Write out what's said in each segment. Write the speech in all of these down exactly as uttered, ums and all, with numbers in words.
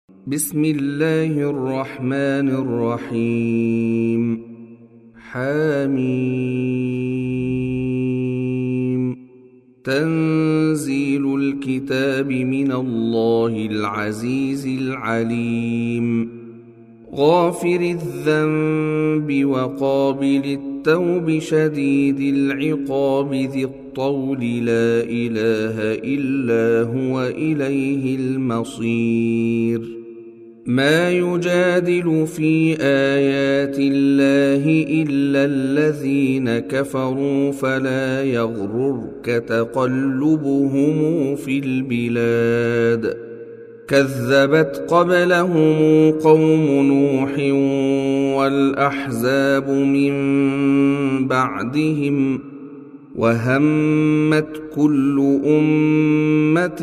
بسم الله الرحمن الرحيم. حميم. تنزيل الكتاب من الله العزيز العليم. غافر الذنب وقابل التوب شديد العقاب ذي الطول لا إله إلا هو إليه المصير. ما يجادل في آيات الله إلا الذين كفروا فلا يغررك تقلبهم في البلاد. كذبت قبلهم قوم نوح والأحزاب من بعدهم وهمت كل أمة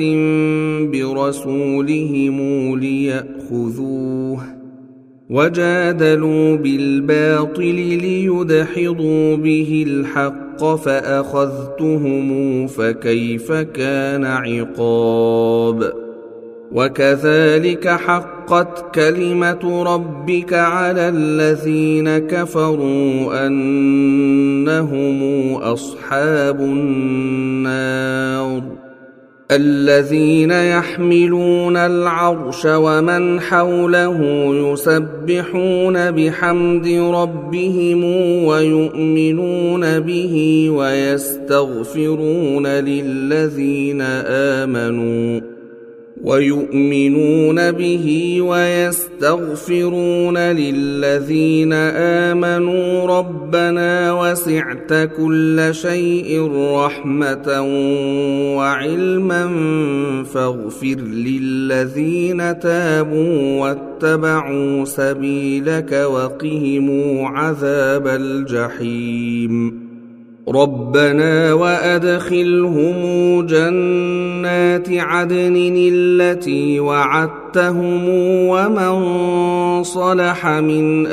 برسولهم ليأخذوه وجادلوا بالباطل ليدحضوا به الحق فأخذتهم فكيف كان عقاب. وكذلك حقت كلمة ربك على الذين كفروا أنهم أصحاب النار. الذين يحملون العرش ومن حوله يسبحون بحمد ربهم ويؤمنون به ويستغفرون للذين آمنوا ويؤمنون به ويستغفرون للذين آمنوا ربنا وسعت كل شيء رحمة وعلما فاغفر للذين تابوا واتبعوا سبيلك وقهم عذاب الجحيم. ربنا وأدخلهم جنات عدن التي وعدتهم ومن صلح من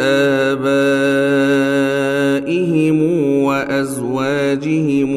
آبائهم وأزواجهم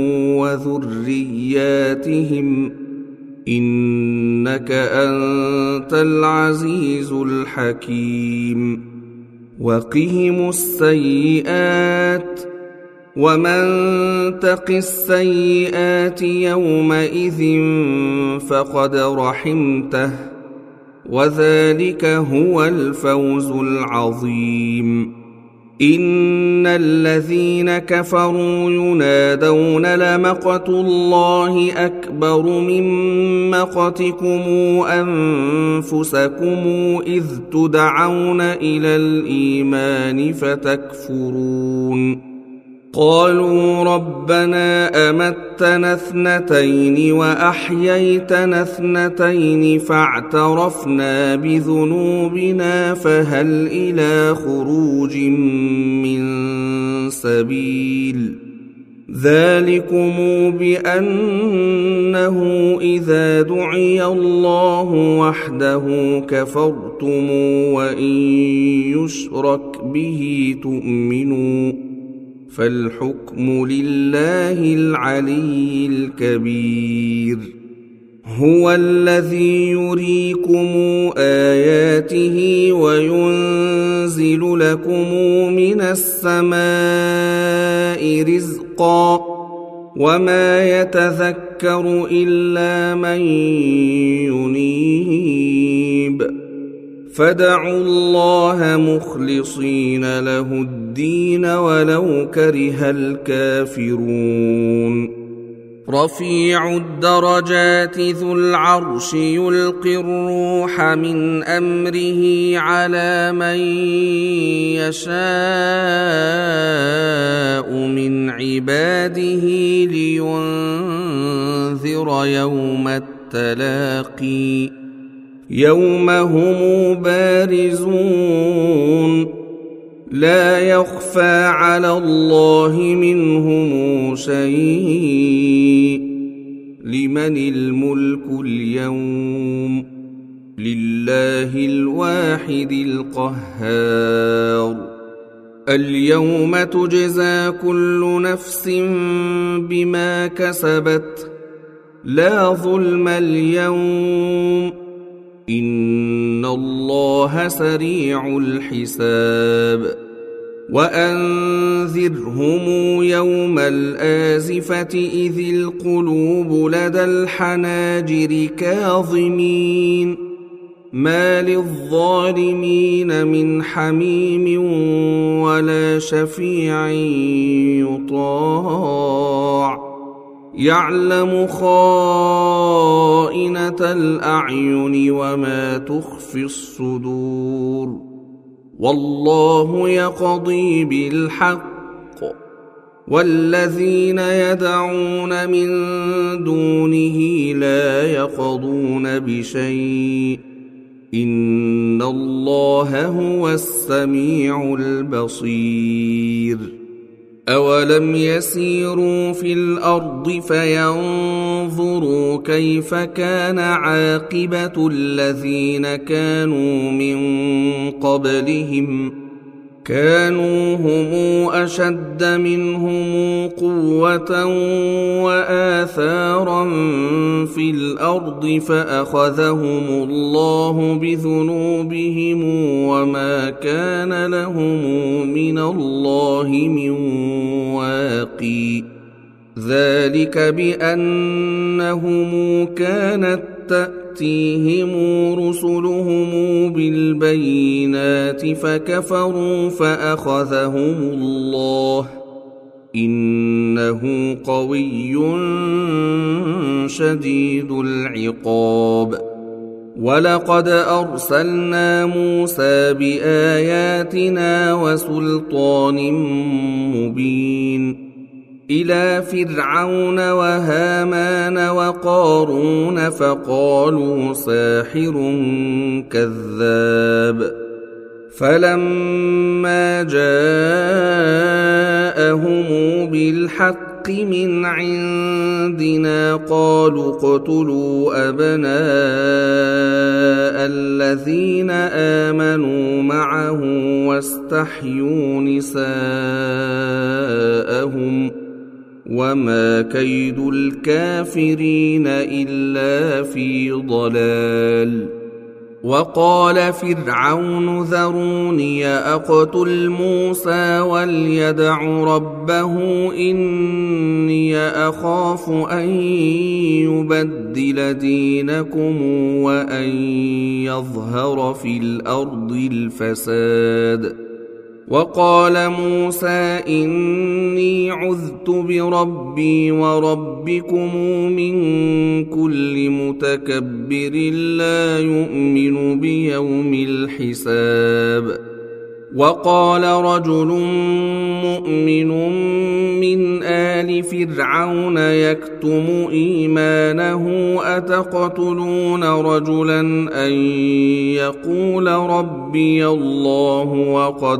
وذرياتهم إنك أنت العزيز الحكيم. وقهم السيئات ومن تق السيئات يومئذ فقد رحمته وذلك هو الفوز العظيم. إن الذين كفروا ينادون لمقت الله أكبر من مقتكم أنفسكم إذ تدعون إلى الإيمان فتكفرون. قالوا ربنا أمتنا اثنتين وأحييتنا اثنتين فاعترفنا بذنوبنا فهل إلى خروج من سبيل. ذلكم بأنه إذا دعي الله وحده كفرتم وإن يشرك به تؤمنوا فالحكم لله العلي الكبير. هو الذي يريكم آياته وينزل لكم من السماء رزقا وما يتذكر إلا من ينيب. فادعوا الله مخلصين له الدين ولو كره الكافرون. رفيع الدرجات ذو العرش يلقي الروح من أمره على من يشاء من عباده لينذر يوم التلاقي يوم هم بارزون لا يخفى على الله منهم شيء. لمن الملك اليوم لله الواحد القهار. اليوم تجزى كل نفس بما كسبت لا ظلم اليوم إن الله سريع الحساب وأنذرهم يوم الآزفة إذ القلوب لدى الحناجر كاظمين ما للظالمين من حميم ولا شفيع يطاع يعلم خائنة الأعين وما تخفي الصدور والله يقضي بالحق والذين يدعون من دونه لا يقضون بشيء إن الله هو السميع البصير أولم يسيروا في الأرض فينظروا كيف كان عاقبة الذين كانوا من قبلهم كانوا هم أشد منهم قوة وآثارا في الأرض فأخذهم الله بذنوبهم وما كان لهم من الله من واقي ذلك بأنهم كانت تأتيهم رسلهم بالبينات فكفروا فأخذهم الله إنه قوي شديد العقاب ولقد أرسلنا موسى بآياتنا وسلطان مبين إلى فرعون وهامان وقارون فقالوا ساحر كذاب فلما جاءهم بالحق من عندنا قالوا اقتلوا أبناء الذين آمنوا معه واستحيوا نساءهم وما كيد الكافرين إلا في ضلال وقال فرعون ذروني أقتل موسى وليدع ربه إني أخاف أن يبدل دينكم وأن يظهر في الأرض الفساد وقال موسى إني عذت بربي وربكم من كل متكبر لا يؤمن بيوم الحساب وقال رجل مؤمن من آل فرعون يكتم إيمانه أتقتلون رجلا أن يقول ربي الله وقد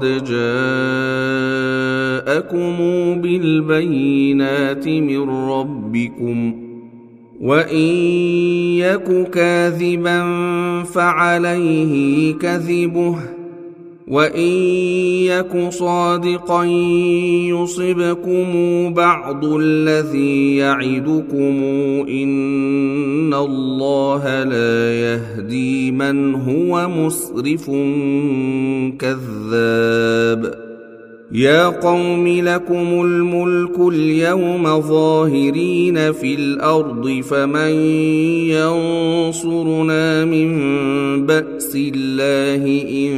جاءكم بالبينات من ربكم وإن يك كاذبا فعليه كذبه وإن يك صادقا يصبكم بعض الذي يعدكم إن الله لا يهدي من هو مسرف كذاب يا قوم لكم الملك اليوم ظاهرين في الأرض فمن ينصرنا من بأس الله إن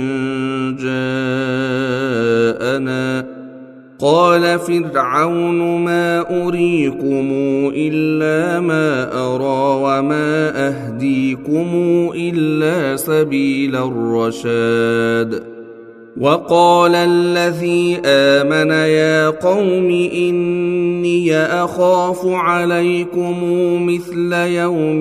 جاءنا قال فرعون ما أريكم إلا ما أرى وما أهديكم إلا سبيل الرشاد وقال الذي آمن يا قوم إني أخاف عليكم مثل يوم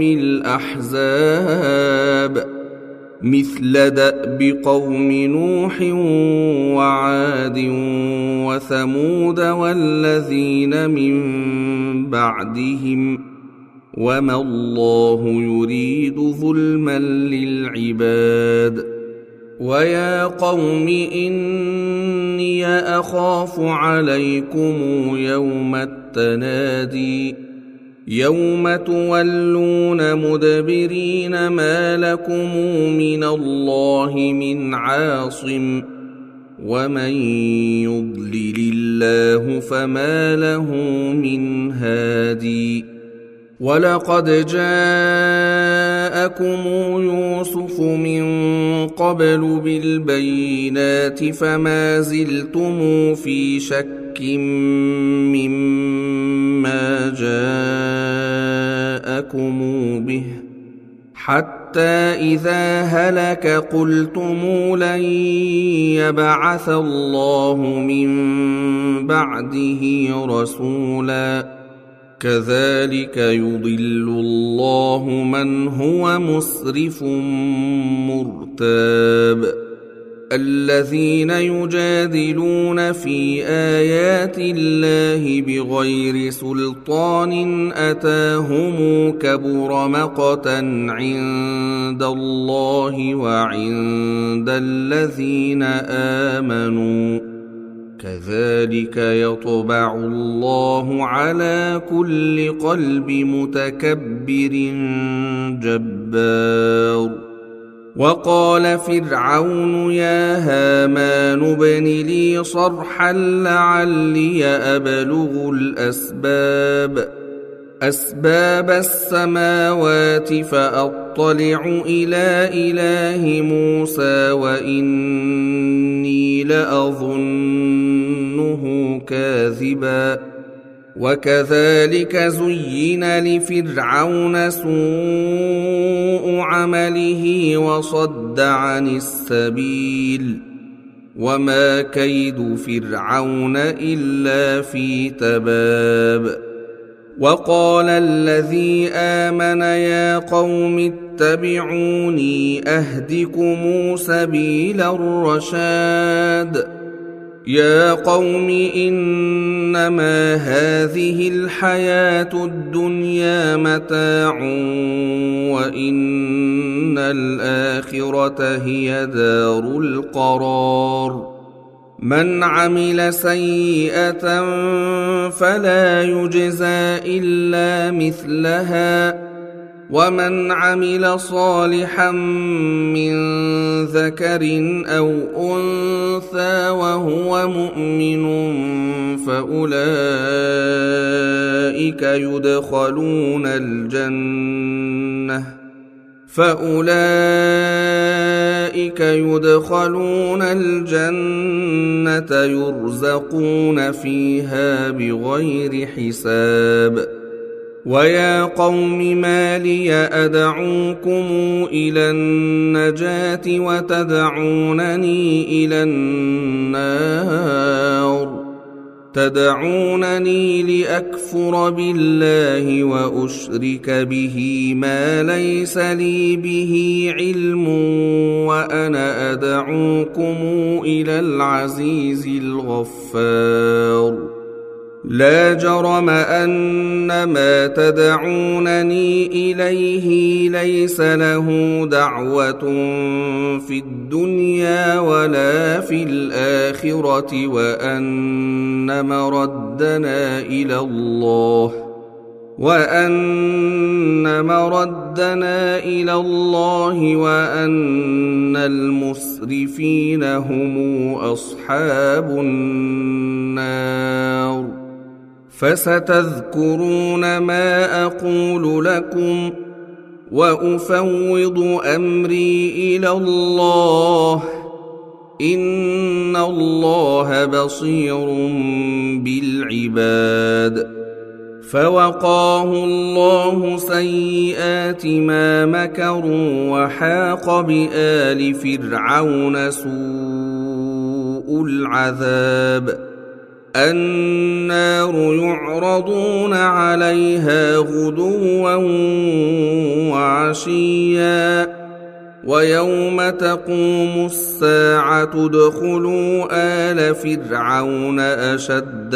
الأحزاب مثل دأب قوم نوح وعاد وثمود والذين من بعدهم وما الله يريد ظلما للعباد ويا قوم إني أخاف عليكم يوم التنادي يوم تولون مدبرين ما لكم من الله من عاصم ومن يضلل الله فما له من هادي ولقد جاءكم يوسف من قبل بالبينات فما زلتم في شك مما جاءكم به حتى إذا هلك قلتم لن يبعث الله من بعده رسولا كذلك يضل الله من هو مسرف مرتاب الذين يجادلون في آيات الله بغير سلطان أتاهم كبر مقتا عند الله وعند الذين آمنوا كذلك يطبع الله على كل قلب متكبر جبار وقال فرعون يا هامان ابن لي صرحا لعلي أبلغ الأسباب أسباب السماوات فأطلع إلى إله موسى وإني لأظنه كاذبا وكذلك زين لفرعون سوء عمله وصد عن السبيل وما كيد فرعون إلا في تباب وقال الذي آمن يا قوم اتبعوني أهدكم سبيل الرشاد يا قوم إنما هذه الحياة الدنيا متاع وإن الآخرة هي دار القرار من عمل سيئة فلا يجزى إلا مثلها ومن عمل صالحا من ذكر أو أنثى وهو مؤمن فأولئك يدخلون الجنة فأولئك يدخلون الجنة يرزقون فيها بغير حساب ويا قوم ما لي أدعوكم إلى النجاة وتدعونني إلى النار تدعونني لأكفر بالله وأشرك به ما ليس لي به علم وأنا أدعوكم إلى العزيز الغفار لا جرم أن ما تدعونني إليه ليس له دعوة في الدنيا ولا في الآخرة وأن مردنا إلى الله وأن مردنا إلى الله وأن المسرفين هم أصحاب النار فستذكرون ما أقول لكم وأفوض أمري إلى الله إن الله بصير بالعباد فوقاه الله سيئات ما مكروا وحاق بآل فرعون سوء العذاب النار يعرضون عليها غدوا وعشيا ويوم تقوم الساعة ادخلوا آل فرعون أشد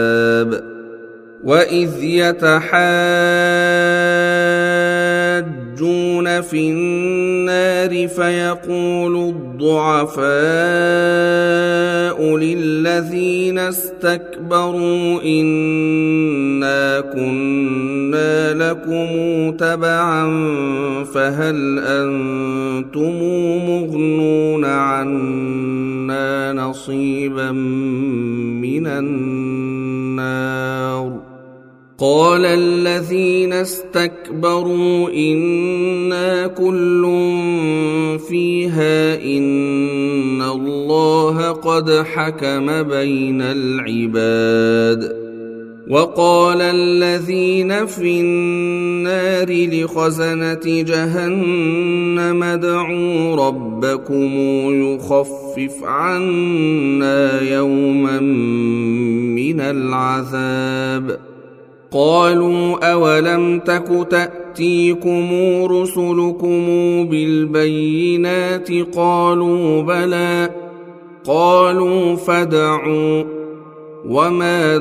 العذاب وإذ يتحاجون يلجون في النار فيقول الضعفاء للذين استكبروا إنا كنا لكم تبعا فهل أنتم مغنون عنا نصيبا من النار قال الذين استكبروا إنا كل فيها إن الله قد حكم بين العباد وقال الذين في النار لخزنة جهنم ادعوا ربكم يخفف عنا يوما من العذاب قالوا أولم تك تأتيكم رسلكم بالبينات قالوا بلى قالوا فادعوا وما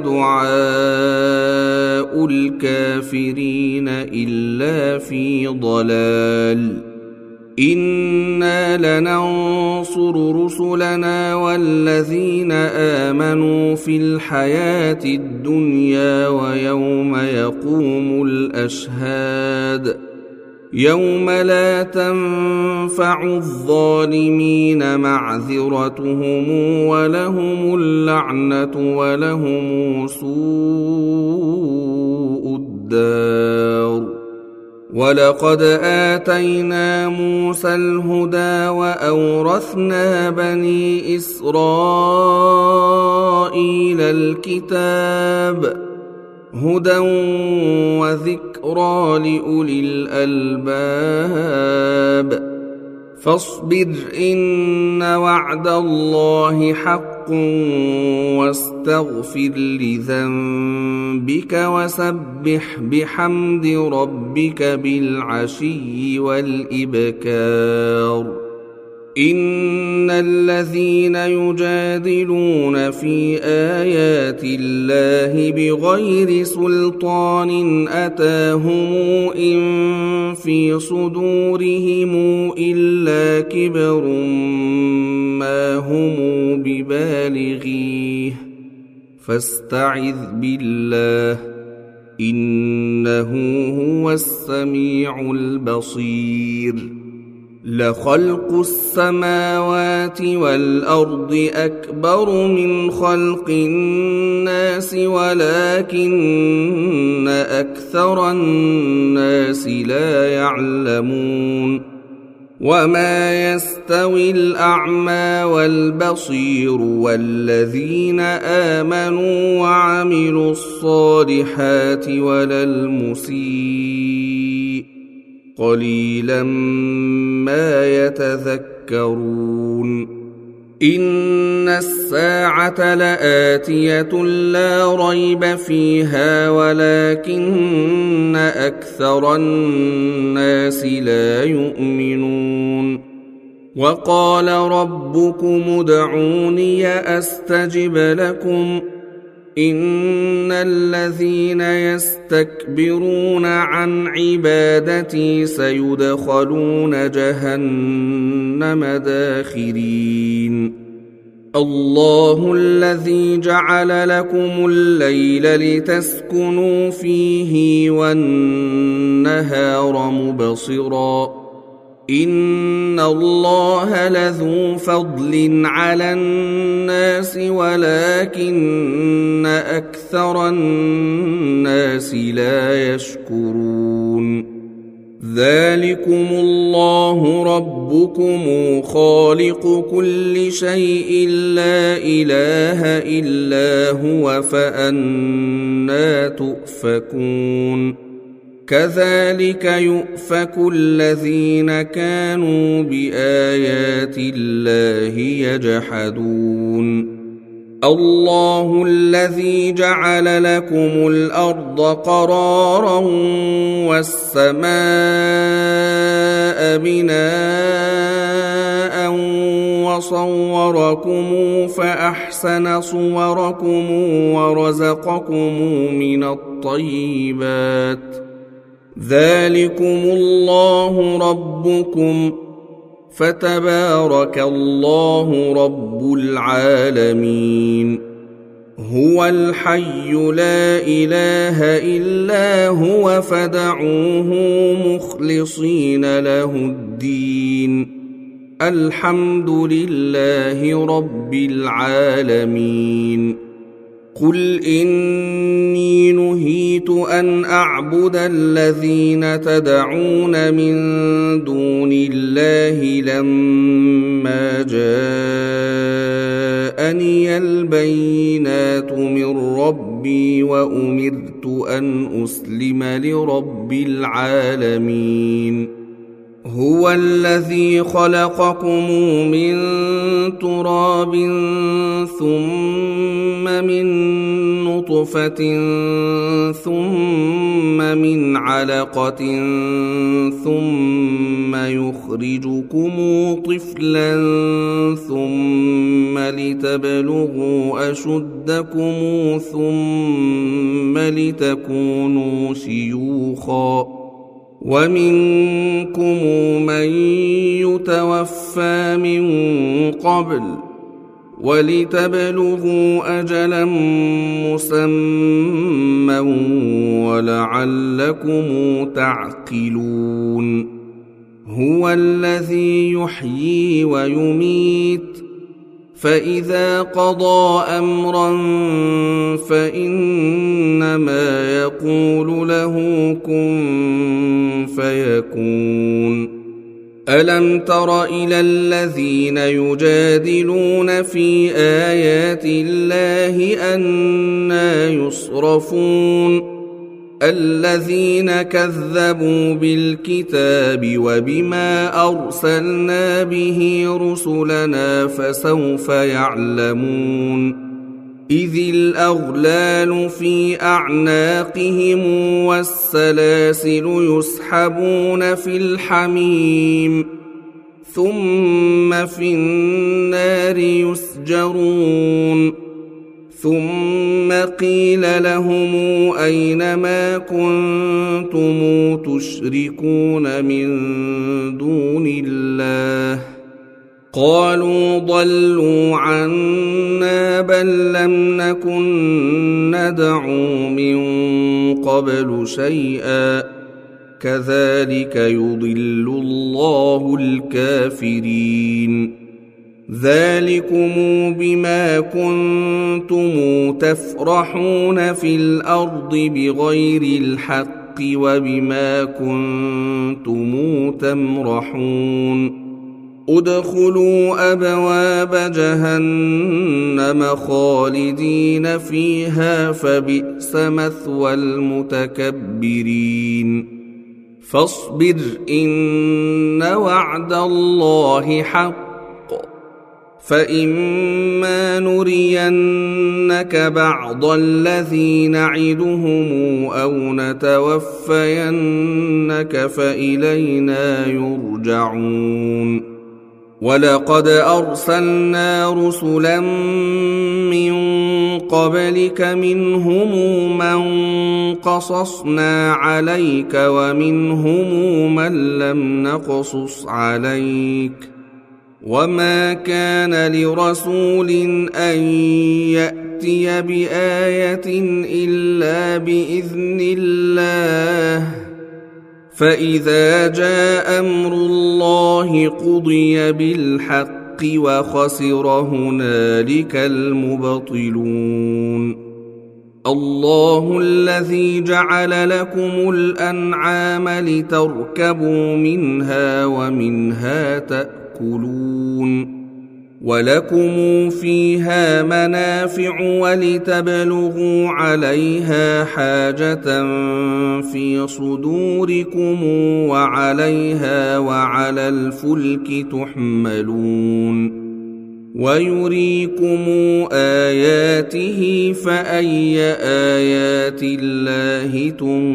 دعاء الكافرين إلا في ضلال إنا لننصر رسلنا والذين آمنوا في الحياة الدنيا ويوم يقوم الأشهاد يوم لا تنفع الظالمين معذرتهم ولهم اللعنة ولهم سوء الدار ولقد آتينا موسى الهدى وأورثنا بني إسرائيل الكتاب هدى وذكرى لأولي الألباب فاصبر إن وعد الله حق واستغفر لذنبك وسبح بحمد ربك بالعشي والإبكار إن الذين يجادلون في آيات الله بغير سلطان أتاهم إن في صدورهم إلا كبر ما هم ببالغيه فاستعذ بالله إنه هو السميع البصير لخلق السماوات والأرض أكبر من خلق الناس ولكن أكثر الناس لا يعلمون وما يستوي الأعمى والبصير والذين آمنوا وعملوا الصالحات ولا المسيء قليلا ما يتذكرون إن الساعة لآتية لا ريب فيها ولكن أكثر الناس لا يؤمنون وقال ربكم ادعوني أستجب لكم إن الذين يستكبرون عن عبادتي سيدخلون جهنم داخرين الله الذي جعل لكم الليل لتسكنوا فيه والنهار مبصراً إن الله لذو فضل على الناس ولكن أكثر الناس لا يشكرون ذلكم الله ربكم خالق كل شيء لا إله إلا هو فأنى تؤفكون كذلك يؤفك الذين كانوا بآيات الله يجحدون الله الذي جعل لكم الأرض قرارا والسماء بناء وصوركم فأحسن صوركم ورزقكم من الطيبات ذلكم الله ربكم فتبارك الله رب العالمين. هو الحي لا إله إلا هو فادعوه مخلصين له الدين. الحمد لله رب العالمين. قل إني نهيت أن أعبد الذين تدعون من دون الله لما جاءني البينات من ربي وأمرت أن أسلم لرب العالمين. هو الذي خلقكم من تراب ثم من نطفة ثم من علقة ثم يخرجكم طفلا ثم لتبلغوا أشدكم ثم لتكونوا شيوخا ومنكم من يتوفى من قبل ولتبلغوا أجلا مسمى ولعلكم تعقلون. هو الذي يحيي ويميت فإذا قضى أمرا فإنما يقول له كن فيكون. ألم تر إلى الذين يجادلون في آيات الله أنى يصرفون الذين كذبوا بالكتاب وبما أرسلنا به رسلنا فسوف يعلمون. إذ الأغلال في أعناقهم والسلاسل يسحبون في الحميم ثم في النار يسجرون. ثم قيل لهم أين ما كنتم تشركون من دون الله قالوا ضلوا عنا بل لم نكن ندعو من قبل شيئا كذلك يضل الله الكافرين. ذلكم بما كنتم تفرحون في الأرض بغير الحق وبما كنتم تمرحون. ادخلوا أبواب جهنم خالدين فيها فبئس مثوى المتكبرين. فاصبر إن وعد الله حق فإما نرينك بعض الذي نعدهم أو نتوفينك فإلينا يرجعون. ولقد أرسلنا رسلا من قبلك منهم من قصصنا عليك ومنهم من لم نقصص عليك وما كان لرسول أن يأتي بآية إلا بإذن الله فإذا جاء أمر الله قضي بالحق وخسر هنالك المبطلون. الله الذي جعل لكم الأنعام لتركبوا منها ومنها تأكلون ولكم فيها منافع ولتبلغوا عليها حاجة في صدوركم وعليها وعلى الفلك تحملون ويريكم آياته فأي آيات الله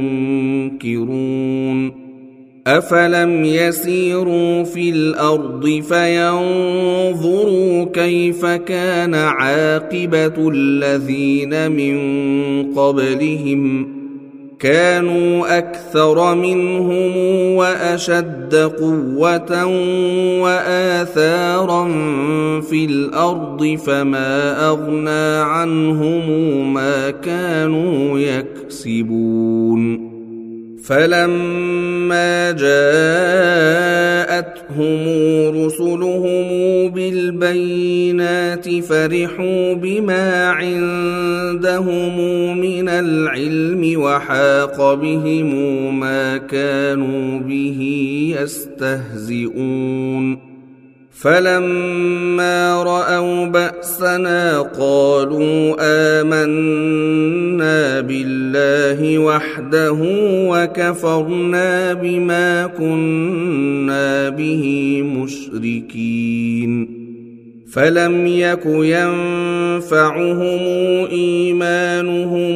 تنكرون. أفلم يسيروا في الأرض فينظروا كيف كان عاقبة الذين من قبلهم كانوا أكثر منهم وأشد قوة وآثارا في الأرض فما أغنى عنهم ما كانوا يكسبون فلما جاءتهم رسلهم بالبينات فرحوا بما عندهم من العلم وحاق بهم ما كانوا به يستهزئون فلما رأوا بأسنا قالوا آمنا بالله وحده وكفرنا بما كنا به مشركين فلم يك ينفعهم إيمانهم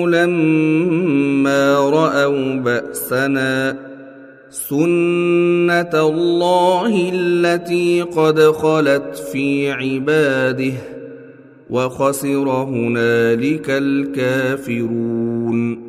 لما رأوا بأسنا سنة الله التي قد خلت في عباده وخسر هنالك الكافرون